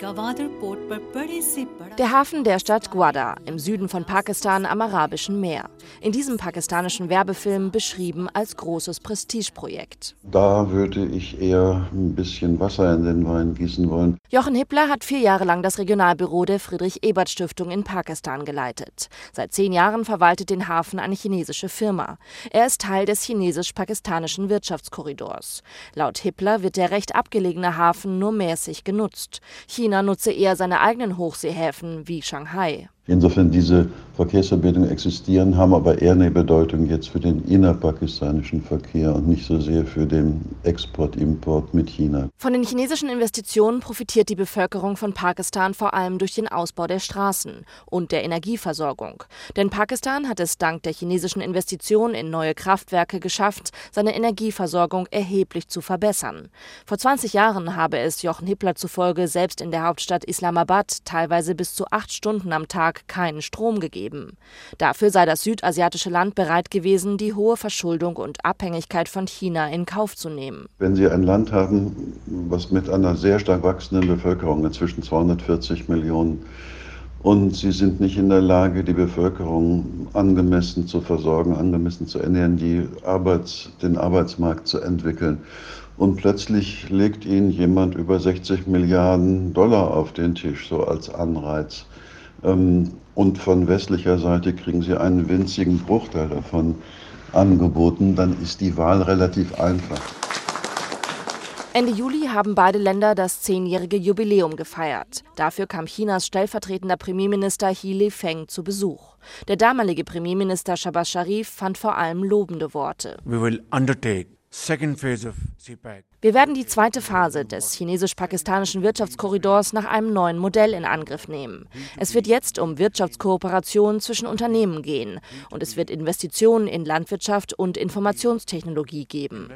Der Hafen der Stadt Gwadar im Süden von Pakistan am Arabischen Meer. In diesem pakistanischen Werbefilm beschrieben als großes Prestigeprojekt. Da würde ich eher ein bisschen Wasser in den Wein gießen wollen. Jochen Hippler hat 4 Jahre lang das Regionalbüro der Friedrich-Ebert-Stiftung in Pakistan geleitet. Seit 10 Jahren verwaltet den Hafen eine chinesische Firma. Er ist Teil des chinesisch-pakistanischen Wirtschaftskorridors. Laut Hippler wird der recht abgelegene Hafen nur mäßig genutzt. China nutze eher seine eigenen Hochseehäfen wie Shanghai. Insofern diese Verkehrsverbindungen existieren, haben aber eher eine Bedeutung jetzt für den innerpakistanischen Verkehr und nicht so sehr für den Export-Import mit China. Von den chinesischen Investitionen profitiert die Bevölkerung von Pakistan vor allem durch den Ausbau der Straßen und der Energieversorgung. Denn Pakistan hat es dank der chinesischen Investitionen in neue Kraftwerke geschafft, seine Energieversorgung erheblich zu verbessern. Vor 20 Jahren habe es Jochen Hippler zufolge selbst in der Hauptstadt Islamabad teilweise bis zu 8 Stunden am Tag keinen Strom gegeben. Dafür sei das südasiatische Land bereit gewesen, die hohe Verschuldung und Abhängigkeit von China in Kauf zu nehmen. Wenn Sie ein Land haben, was mit einer sehr stark wachsenden Bevölkerung, inzwischen 240 Millionen, und Sie sind nicht in der Lage, die Bevölkerung angemessen zu versorgen, angemessen zu ernähren, den Arbeitsmarkt zu entwickeln. Und plötzlich legt Ihnen jemand über 60 Milliarden Dollar auf den Tisch, so als Anreiz. Und von westlicher Seite kriegen Sie einen winzigen Bruchteil davon angeboten, dann ist die Wahl relativ einfach. Ende Juli haben beide Länder das 10-jährige Jubiläum gefeiert. Dafür kam Chinas stellvertretender Premierminister He Lifeng zu Besuch. Der damalige Premierminister Shahbaz Sharif fand vor allem lobende Worte. Wir werden die zweite Phase des chinesisch-pakistanischen Wirtschaftskorridors nach einem neuen Modell in Angriff nehmen. Es wird jetzt um Wirtschaftskooperation zwischen Unternehmen gehen und es wird Investitionen in Landwirtschaft und Informationstechnologie geben.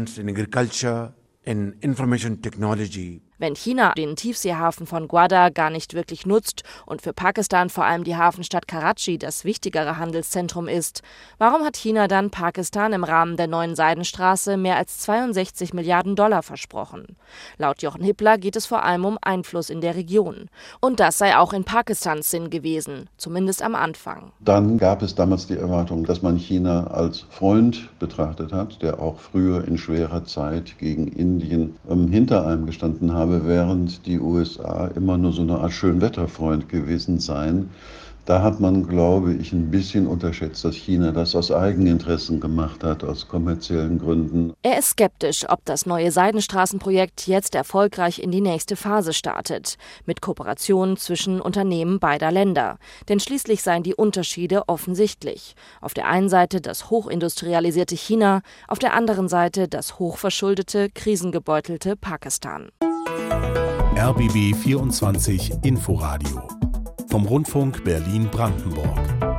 Wenn China den Tiefseehafen von Gwadar gar nicht wirklich nutzt und für Pakistan vor allem die Hafenstadt Karachi das wichtigere Handelszentrum ist, warum hat China dann Pakistan im Rahmen der neuen Seidenstraße mehr als 62 Milliarden Dollar versprochen? Laut Jochen Hippler geht es vor allem um Einfluss in der Region. Und das sei auch in Pakistans Sinn gewesen, zumindest am Anfang. Dann gab es damals die Erwartung, dass man China als Freund betrachtet hat, der auch früher in schwerer Zeit gegen Indien hinter einem gestanden hat, während die USA immer nur so eine Art Schönwetterfreund gewesen seien. Da hat man, glaube ich, ein bisschen unterschätzt, dass China das aus Eigeninteressen gemacht hat, aus kommerziellen Gründen. Er ist skeptisch, ob das neue Seidenstraßenprojekt jetzt erfolgreich in die nächste Phase startet, mit Kooperationen zwischen Unternehmen beider Länder. Denn schließlich seien die Unterschiede offensichtlich. Auf der einen Seite das hochindustrialisierte China, auf der anderen Seite das hochverschuldete, krisengebeutelte Pakistan. RBB 24 Inforadio vom Rundfunk Berlin-Brandenburg.